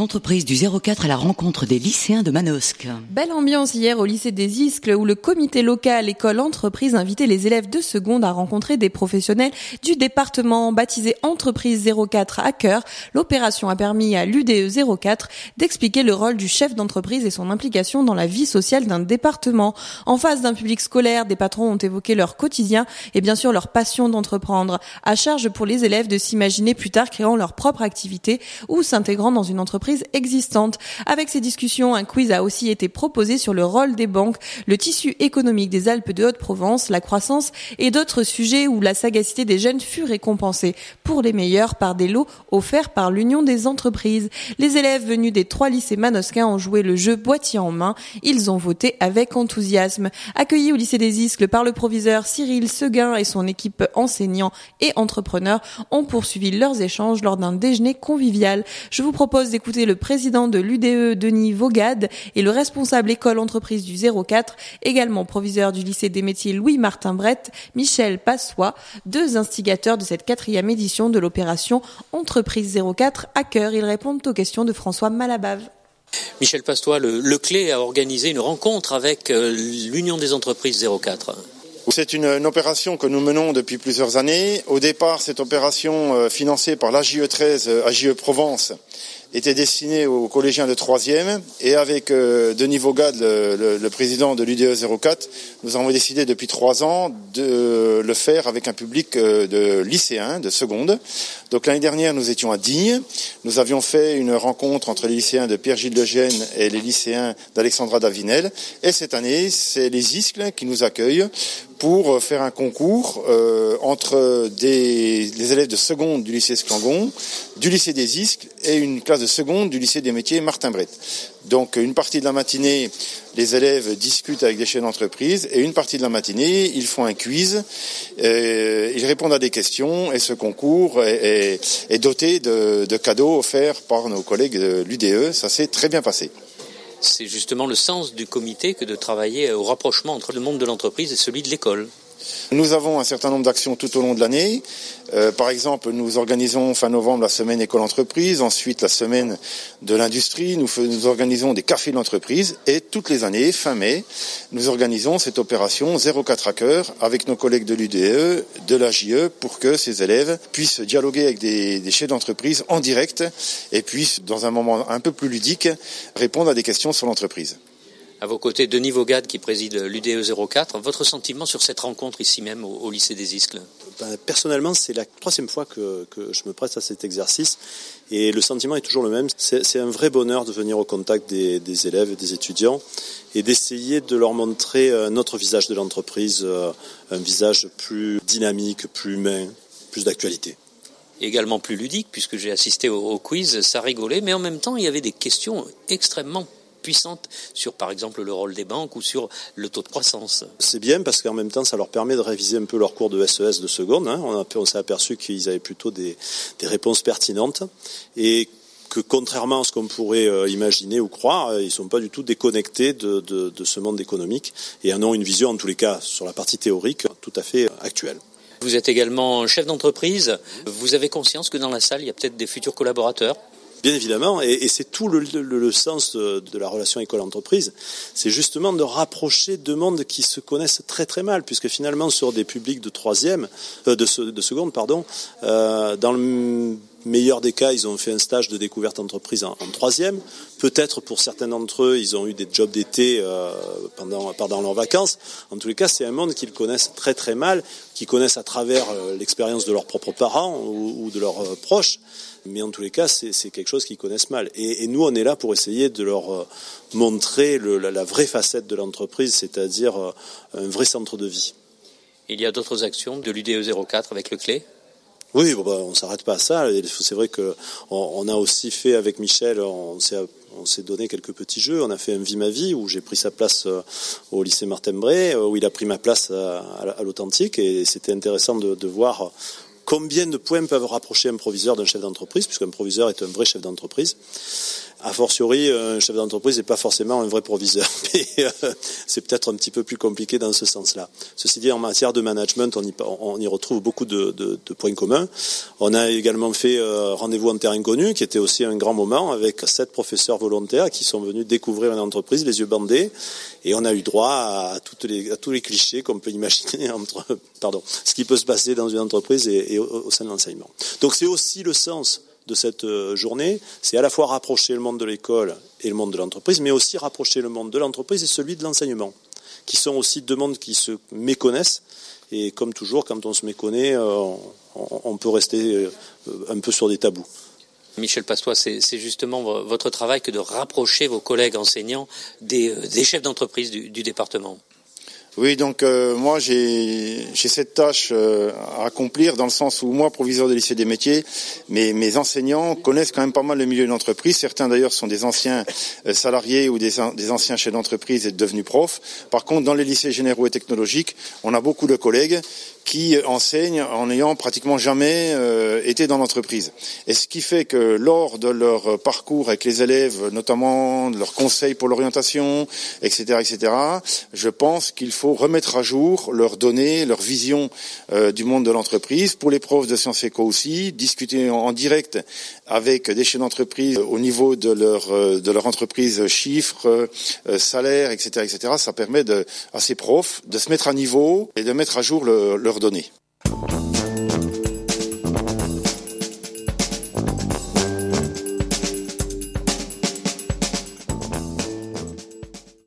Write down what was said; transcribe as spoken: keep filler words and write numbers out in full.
d'entreprise du zéro quatre à la rencontre des lycéens de Manosque. Belle ambiance hier au lycée des Iscles où le comité local école entreprise invitait les élèves de seconde à rencontrer des professionnels du département. Baptisé Entreprise zéro quatre à cœur, l'opération a permis à l'U D E zéro quatre d'expliquer le rôle du chef d'entreprise et son implication dans la vie sociale d'un département. En face d'un public scolaire, des patrons ont évoqué leur quotidien et bien sûr leur passion d'entreprendre. À charge pour les élèves de s'imaginer plus tard créant leur propre activité ou s'intégrant dans une entreprise existante. Avec ces discussions, un quiz a aussi été proposé sur le rôle des banques, le tissu économique des Alpes de Haute-Provence, la croissance et d'autres sujets où la sagacité des jeunes fut récompensée pour les meilleurs par des lots offerts par l'Union des entreprises. Les élèves venus des trois lycées manosquins ont joué le jeu boîtier en main. Ils ont voté avec enthousiasme. Accueillis au lycée des Iscles par le proviseur Cyril Seguin et son équipe enseignants et entrepreneurs ont poursuivi leurs échanges lors d'un déjeuner convivial. Je vous propose d'écouter le président de l'U D E, Denis Vaugade, et le responsable école-entreprise du zéro quatre, également proviseur du lycée des métiers Louis-Martin Brett, Michel Passois, deux instigateurs de cette quatrième édition de l'opération Entreprise zéro quatre à cœur. Ils répondent aux questions de François Malabave. Michel Passois, le, le Clé a organisé une rencontre avec euh, l'Union des entreprises zéro quatre. C'est une, une opération que nous menons depuis plusieurs années. Au départ, cette opération euh, financée par l'A J E treize, euh, A J E Provence, était destinée aux collégiens de troisième. Et avec euh, Denis Vaugade, le, le, le président de l'U D E zéro quatre, nous avons décidé depuis trois ans de le faire avec un public euh, de lycéens, de seconde. Donc l'année dernière, nous étions à Digne. Nous avions fait une rencontre entre les lycéens de Pierre-Gilles de Gênes et les lycéens d'Alexandra d'Avinel. Et cette année, c'est les Iscles qui nous accueillent pour faire un concours euh, entre des, des élèves de seconde du lycée Esclangon, du lycée des Iscles et une classe de seconde du lycée des métiers Martin Brett. Donc une partie de la matinée, les élèves discutent avec des chefs d'entreprise et une partie de la matinée, ils font un quiz, euh, ils répondent à des questions et ce concours est, est, est doté de, de cadeaux offerts par nos collègues de l'U D E. Ça s'est très bien passé. C'est justement le sens du comité que de travailler au rapprochement entre le monde de l'entreprise et celui de l'école. Nous avons un certain nombre d'actions tout au long de l'année. Euh, par exemple, nous organisons fin novembre la semaine école-entreprise, ensuite la semaine de l'industrie, nous, faisons, nous organisons des cafés d'entreprise et toutes les années, fin mai, nous organisons cette opération zéro quatre à cœur avec nos collègues de l'U D E, de l'A J E pour que ces élèves puissent dialoguer avec des, des chefs d'entreprise en direct et puissent, dans un moment un peu plus ludique, répondre à des questions sur l'entreprise. À vos côtés, Denis Vaugade qui préside l'U D E zéro quatre. Votre sentiment sur cette rencontre ici même au, au lycée des Iscles? Ben, personnellement, c'est la troisième fois que, que je me prête à cet exercice et le sentiment est toujours le même. C'est, c'est un vrai bonheur de venir au contact des, des élèves et des étudiants et d'essayer de leur montrer un autre visage de l'entreprise, un visage plus dynamique, plus humain, plus d'actualité. Également plus ludique puisque j'ai assisté au, au quiz, ça rigolait, mais en même temps il y avait des questions extrêmement puissante sur, par exemple, le rôle des banques ou sur le taux de croissance. C'est bien parce qu'en même temps, ça leur permet de réviser un peu leur cours de S E S de seconde. Hein. On, a, on s'est aperçu qu'ils avaient plutôt des, des réponses pertinentes et que contrairement à ce qu'on pourrait euh, imaginer ou croire, euh, ils ne sont pas du tout déconnectés de, de, de ce monde économique et en ont une vision, en tous les cas, sur la partie théorique, tout à fait actuelle. Vous êtes également chef d'entreprise. Vous avez conscience que dans la salle, il y a peut-être des futurs collaborateurs? Bien évidemment, et, et c'est tout le, le, le sens de, de la relation école-entreprise, c'est justement de rapprocher deux mondes qui se connaissent très très mal, puisque finalement sur des publics de troisième, euh, de, de seconde, pardon, euh, dans le meilleur des cas, ils ont fait un stage de découverte entreprise en, en troisième. Peut-être pour certains d'entre eux, ils ont eu des jobs d'été euh, pendant, pendant leurs vacances. En tous les cas, c'est un monde qu'ils connaissent très très mal, qu'ils connaissent à travers euh, l'expérience de leurs propres parents ou, ou de leurs euh, proches. Mais en tous les cas, c'est, c'est quelque chose qu'ils connaissent mal. Et, et nous, on est là pour essayer de leur euh, montrer le, la, la vraie facette de l'entreprise, c'est-à-dire euh, un vrai centre de vie. Il y a d'autres actions de l'U D E zéro quatre avec le Clé? Oui, bon, bah, on ne s'arrête pas à ça. C'est vrai qu'on on a aussi fait avec Michel, on s'est, on s'est donné quelques petits jeux. On a fait un Vie ma vie où j'ai pris sa place euh, au lycée Martin Brett, où il a pris ma place à, à, à l'Authentique. Et c'était intéressant de, de voir combien de points peuvent rapprocher un proviseur d'un chef d'entreprise, puisqu'un proviseur est un vrai chef d'entreprise. A fortiori, un chef d'entreprise n'est pas forcément un vrai proviseur, mais euh, c'est peut-être un petit peu plus compliqué dans ce sens-là. Ceci dit, en matière de management, on y, on y retrouve beaucoup de, de, de points communs. On a également fait euh, Rendez-vous en terre inconnue, qui était aussi un grand moment, avec sept professeurs volontaires qui sont venus découvrir une entreprise, les yeux bandés, et on a eu droit à, toutes les, à tous les clichés qu'on peut imaginer entre, pardon, ce qui peut se passer dans une entreprise et, et au, au sein de l'enseignement. Donc c'est aussi le sens de cette journée, c'est à la fois rapprocher le monde de l'école et le monde de l'entreprise, mais aussi rapprocher le monde de l'entreprise et celui de l'enseignement, qui sont aussi deux mondes qui se méconnaissent. Et comme toujours, quand on se méconnaît, on, on peut rester un peu sur des tabous. Michel Pastois, c'est, c'est justement votre travail que de rapprocher vos collègues enseignants des, des chefs d'entreprise du, du département. Oui, donc euh, moi j'ai j'ai cette tâche euh, à accomplir dans le sens où moi, proviseur des lycées des métiers, mes, mes enseignants connaissent quand même pas mal le milieu de l'entreprise. Certains d'ailleurs sont des anciens euh, salariés ou des, des anciens chefs d'entreprise et devenus profs. Par contre, dans les lycées généraux et technologiques, on a beaucoup de collègues qui enseignent en ayant pratiquement jamais euh, été dans l'entreprise. Et ce qui fait que lors de leur parcours avec les élèves, notamment de leurs conseils pour l'orientation, et cetera, et cetera, je pense qu'il faut remettre à jour leurs données, leur vision euh, du monde de l'entreprise. Pour les profs de sciences éco aussi, discuter en, en direct avec des chefs d'entreprise au niveau de leur euh, de leur entreprise, chiffres, euh, salaires, et cetera, et cetera. Ça permet de, à ces profs de se mettre à niveau et de mettre à jour le, leurs données.